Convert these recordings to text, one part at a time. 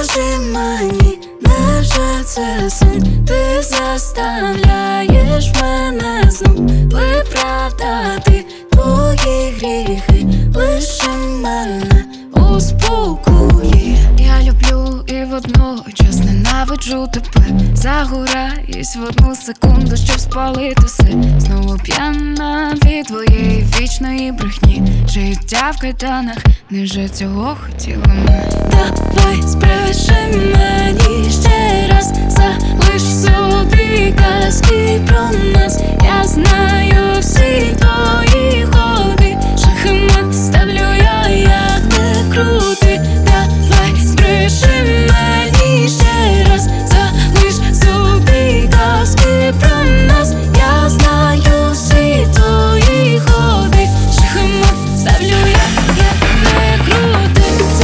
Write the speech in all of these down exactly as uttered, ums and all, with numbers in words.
Скажи мені, невже це сон? Ти заставляєш мене знов виправдати твої гріхи, лише мене успокої. Я люблю і водночас ненавиджу тебе. Загораюсь в одну секунду, щоб спалити все. Знову п'яна від твоєї вічної брехні. Життя в кайданах, невже цього хотіла ми? Давай збреши мені ще раз, залиш собі казки про нас. Я знаю всі твої ходи, шахмат ставлю я, як не крути. Давай збреши мені ще раз, залиш собі казки про нас. Я знаю всі твої ходи, шахмат ставлю я, як не крути.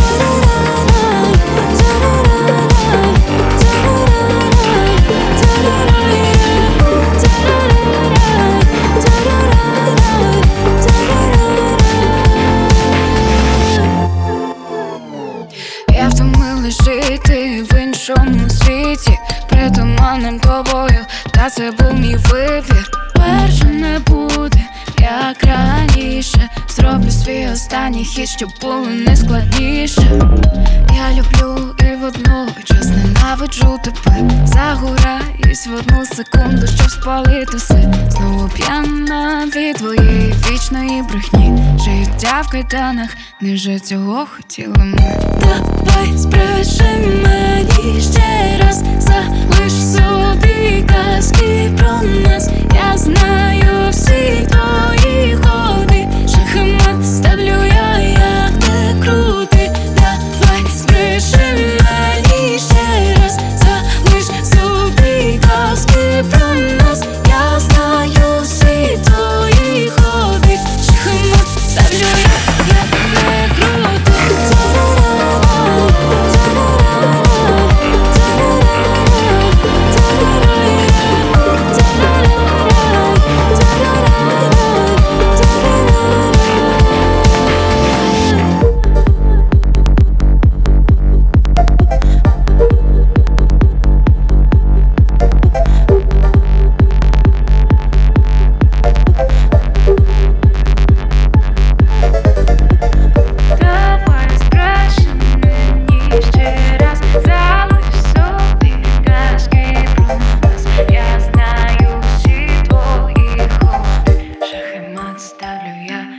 Я втомилась жити в іншому світі, притуманним тобою, та це був мій вибір. Перше не буде, як раніше. Зроблю свій останній хід, щоб було не складніше. Я люблю і водночас ненавиджу тебе. Загораюсь в одну секунду, щоб спалити все. Знову п'яна від твоєї вічної брехні. Життя в кайданах, невже цього хотіли ми? Давай збреши мені ще раз, залиш собі казки про нас. Я знаю всі твої ходи, шахмат ставлю я, як не крути. Давай збреши мені ще раз, залиш собі казки про нас. Я знаю всі твої ходи, шахмат ставлю я, як не крути. Ставлю я